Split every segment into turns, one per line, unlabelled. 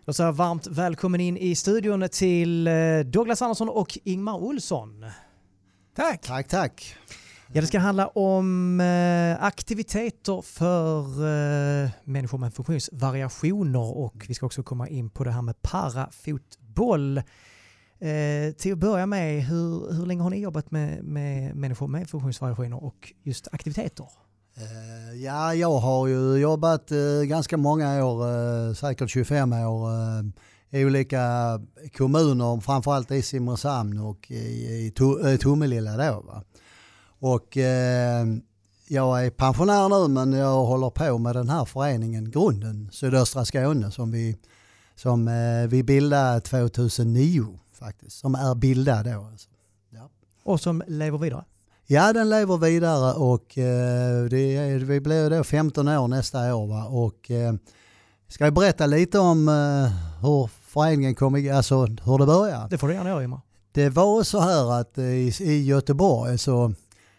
Då så varmt välkommen in i studion till Douglas Andersson och Ingmar Olsson.
Tack. Tack.
Ja, det ska handla om aktiviteter för människor med funktionsvariationer och vi ska också komma in på det här med parafotboll. Till att börja med, hur länge har ni jobbat med människor med funktionsvariationer och just aktiviteter?
Ja, jag har ju jobbat ganska många år, säkert 25 år i olika kommuner, framförallt i Simrishamn och i Tomelilla då. Va? Och jag är pensionär nu, men jag håller på med den här föreningen Grunden, Sydöstra Skåne, som vi bildade 2009 faktiskt, som är bildad då. Alltså. Ja.
Och som lever vidare? Ja,
den lever vidare och vi blir då 15 år nästa år. Va? Och ska jag berätta lite om hur föreningen alltså hur det började?
Det får du gärna göra, Ingmar.
Det var så här att i Göteborg så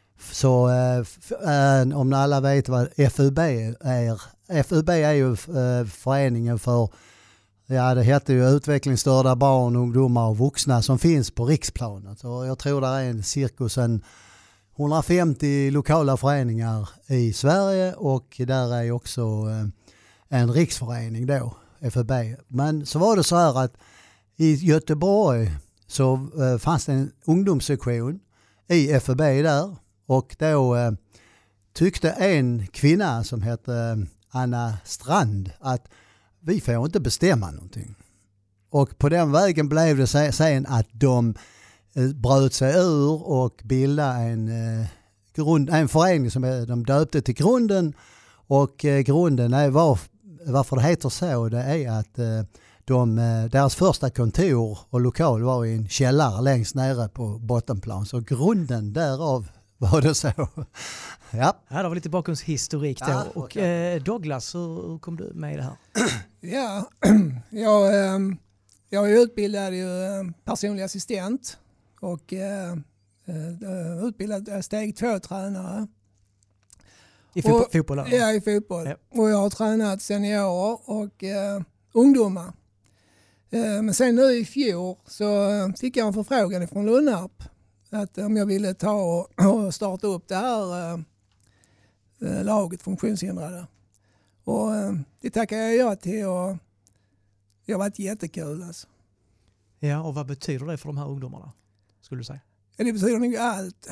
om alla vet vad FUB är. FUB är ju föreningen för, ja, det heter ju utvecklingsstörda barn, ungdomar och vuxna som finns på riksplanet. Och jag tror det är cirkus 150 lokala föreningar i Sverige och där är också en riksförening då, FUB. Men så var det så här att i Göteborg så fanns det en ungdomssektion i FUB där och då tyckte en kvinna som hette Anna Strand att vi får inte bestämma någonting. Och på den vägen blev det sen att de bröt sig ur och bildade en förening som de döpte till Grunden. Och grunden är varför det heter så, det är att deras första kontor och lokal var i en källare längst nere på bottenplan. Så grunden därav var det så. Ja,
här har vi lite bakgrundshistorik då.
Ja,
och Douglas, hur kom du med i det här?
Ja, jag är utbildad personlig assistent och utbildad steg 2-tränare.
I fotboll?
Ja, i fotboll.
Ja.
Och jag har tränat seniorer och ungdomar. Men sen nu i fjol så fick jag en förfrågan från Lunnarp att om jag ville ta och starta upp det här laget funktionshindrade. Och det tackar jag ja till och det har varit jättekul. Alltså.
Ja, och vad betyder det för de här ungdomarna, skulle du säga?
Ja, det betyder nog allt.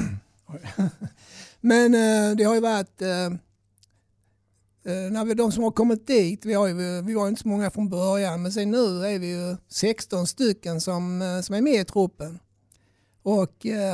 Men det har ju varit när de som har kommit dit, vi var inte så många från början, men sen nu är vi ju 16 stycken som är med i truppen. Och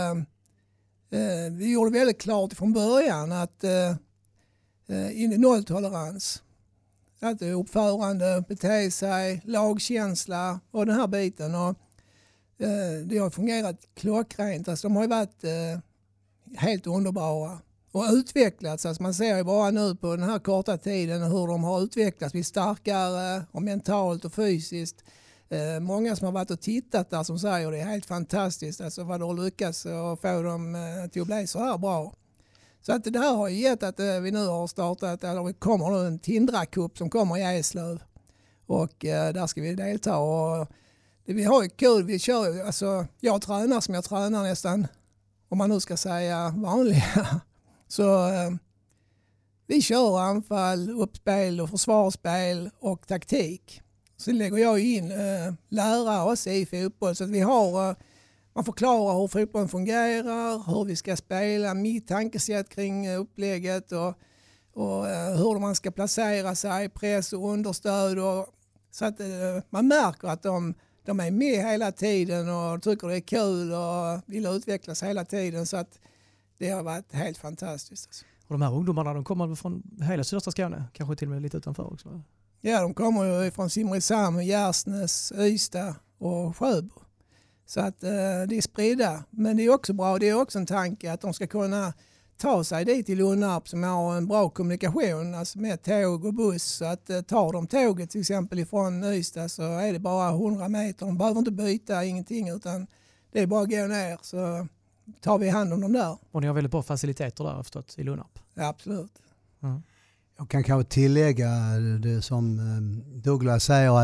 vi gjorde väldigt klart från början att nolltolerans, att uppförande, bete sig, lagkänsla och den här biten. Och det har fungerat klockrent. Alltså, de har ju varit helt underbara och utvecklats. Alltså, man ser ju bara nu på den här korta tiden hur de har utvecklats. Vi är starkare och mentalt och fysiskt. Många som har varit och tittat där som säger det är helt fantastiskt. Alltså vad du har lyckats och få dem till att bli så här bra. Så att det här har gett att vi nu har startat, eller det kommer nu en Tindra-cup som kommer i Eslöv. Och där ska vi delta. Och vi har ju kul, vi kör alltså jag tränar som jag tränar nästan, om man nu ska säga vanliga. Så vi kör anfall, uppspel och försvarsspel och taktik. Så lägger jag in lära oss i fotboll så att vi har, man förklarar hur fotbollen fungerar, hur vi ska spela, mitt tankesätt kring upplägget och hur man ska placera sig, press och understöd. Så att man märker att de är med hela tiden och tycker det är kul och vill utvecklas hela tiden. Så att det har varit helt fantastiskt. Alltså.
Och de här ungdomarna, de kommer från hela sydöstra Skåne, kanske till och med lite utanför också?
Ja, de kommer ju från Simrishamn, Gärsnäs, Ystad och Sjöbo. Så att det är spridda. Men det är också bra, det är också en tanke att de ska kunna ta sig dit till Lunnarp som har en bra kommunikation, alltså med tåg och buss. Så att tar de tåget till exempel ifrån Ystad så är det bara 100 meter. De behöver inte byta, ingenting, utan det är bara att gå ner så tar vi hand om dem där. Och
ni har väldigt bra faciliteter där förstått i Lunnarp?
Ja, absolut.
Jag kan kanske tillägga det som Douglas säger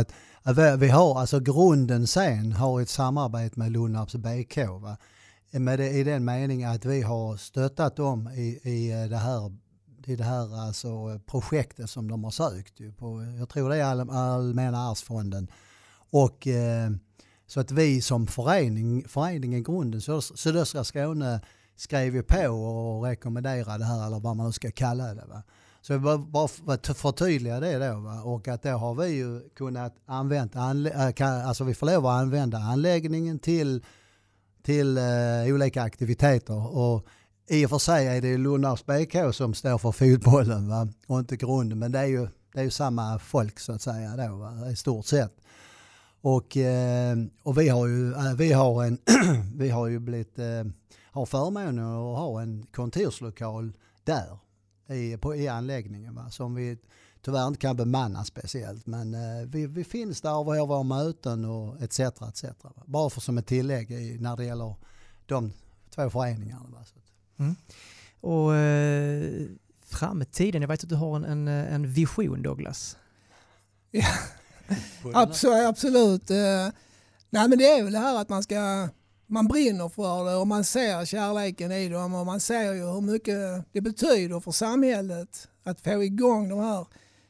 Vi har alltså grunden sen har ett samarbete med Lundnarps BK, va? I den meningen att vi har stöttat dem i det här alltså projektet som de har sökt ju på, jag tror det är Allmänna arvsfonden. Och så att vi som föreningen grunden Sydöstra Skåne skrev ju på och rekommenderade det här, eller vad man ska kalla det, va. Så bara förtydliga det då, va? Och att då har vi ju kunnat använda, alltså vi får lov att använda anläggningen till olika aktiviteter, och i och för sig är det Lundnarps BK som står för fotbollen, va? Och inte grunden, men det är ju samma folk så att säga då, va? I stort sett. Och vi har ju blivit har förmånen att ha en kontorslokal där i anläggningen, va? Som vi tyvärr inte kan bemanna speciellt, men vi finns där och vi har våra möten och etc. Va? Bara för som ett tillägg när det gäller de två föreningarna. Va?
Och framtiden, jag vet att du har en vision, Douglas.
Ja, absolut. Nej, men det är väl det här att man brinner för det och man ser kärleken i dem, och man ser ju hur mycket det betyder för samhället att få igång de här.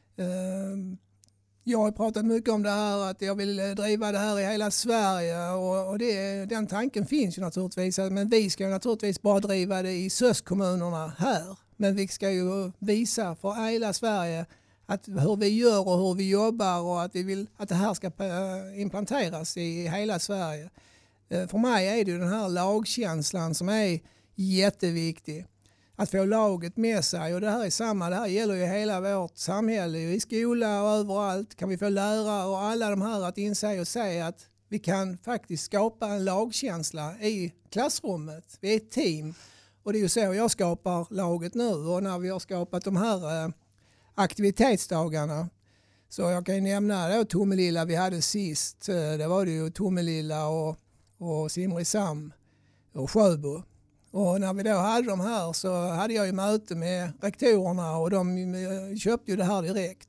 Jag har pratat mycket om det här, att jag vill driva det här i hela Sverige, och den tanken finns ju naturligtvis, men vi ska ju naturligtvis bara driva det i SÖS-kommunerna här. Men vi ska ju visa för hela Sverige hur vi gör och hur vi jobbar, och att vi vill att det här ska implanteras i hela Sverige. För mig är det ju den här lagkänslan som är jätteviktig. Att få laget med sig, och det här är samma, det här gäller ju hela vårt samhälle, i skola och överallt kan vi få lärare och alla de här att inse och säga att vi kan faktiskt skapa en lagkänsla i klassrummet. Vi är ett team, och det är ju så jag skapar laget nu, och när vi har skapat de här aktivitetsdagarna. Så jag kan nämna då Tomelilla vi hade sist, det var det ju Tomelilla och Simrishamn och Sjöbo. Och när vi då hade de här så hade jag ju möte med rektorerna, och de köpte ju det här direkt.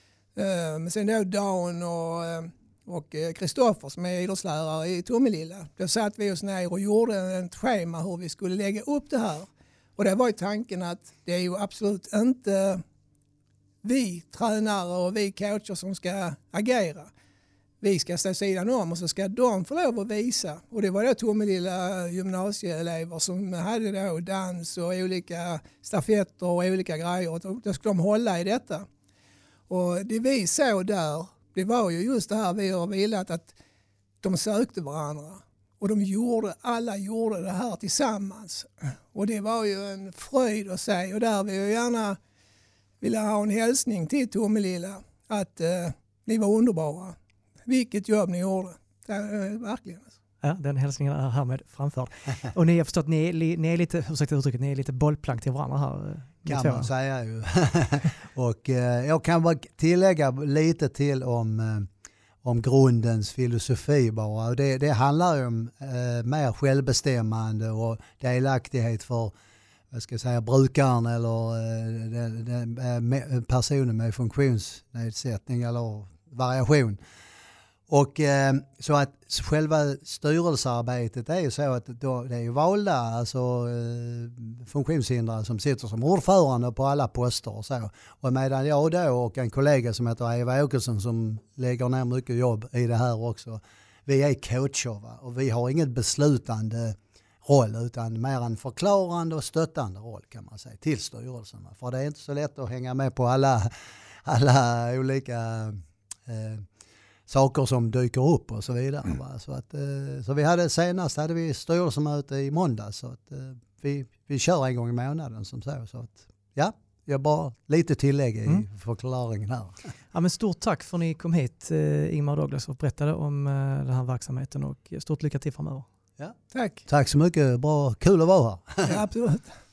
Men sen då Dan och Kristoffer som är idrottslärare i Tomelilla, då satt vi oss ner och gjorde ett schema hur vi skulle lägga upp det här. Och det var ju tanken att det är ju absolut inte vi tränare och vi coacher som ska agera. Vi ska stå sidan om, och så ska de få lov att visa. Och det var då Tomelilla gymnasieelever som hade då dans och olika stafetter och olika grejer. Och då ska de hålla i detta. Och det vi såg där, det var ju just det här vi har velat, att de sökte varandra. Och alla gjorde det här tillsammans. Och det var ju en fröjd att se. Och där vill jag gärna vilja ha en hälsning till Tomelilla att ni var underbara. Vilket jobb ni gjorde. Verkligen.
Ja, den hälsningen är härmed framförd. Och ni har förstått att ni är lite, ursäkta uttrycket, ni är lite bollplank till varandra här.
Kan man säga ju. Och jag kan bara tillägga lite till om grundens filosofi bara. Och det handlar ju om mer självbestämmande och delaktighet för, vad ska jag säga, brukaren eller personen med funktionsnedsättning eller variation. Och så att själva styrelsearbetet är ju så att det är ju valda, alltså funktionshindrade som sitter som ordförande på alla poster och så. Och medan jag då och en kollega som heter Eva Åkesson som lägger ner mycket jobb i det här också, vi är coacher, va? Och vi har inget beslutande roll utan mer en förklarande och stöttande roll kan man säga till styrelsen. Va? För det är inte så lätt att hänga med på alla olika saker som dyker upp och så vidare. Va? Så vi hade styrelsemöte i måndag, så att vi kör en gång i månaden som så att ja, jag bara lite tillägg i förklaringen här.
Ja, men stort tack för att ni kom hit, Ingmar och Douglas, och berättade om den här verksamheten, och stort lycka till framöver.
Ja.
Tack.
Tack så mycket, bra, kul att vara här.
Ja, absolut.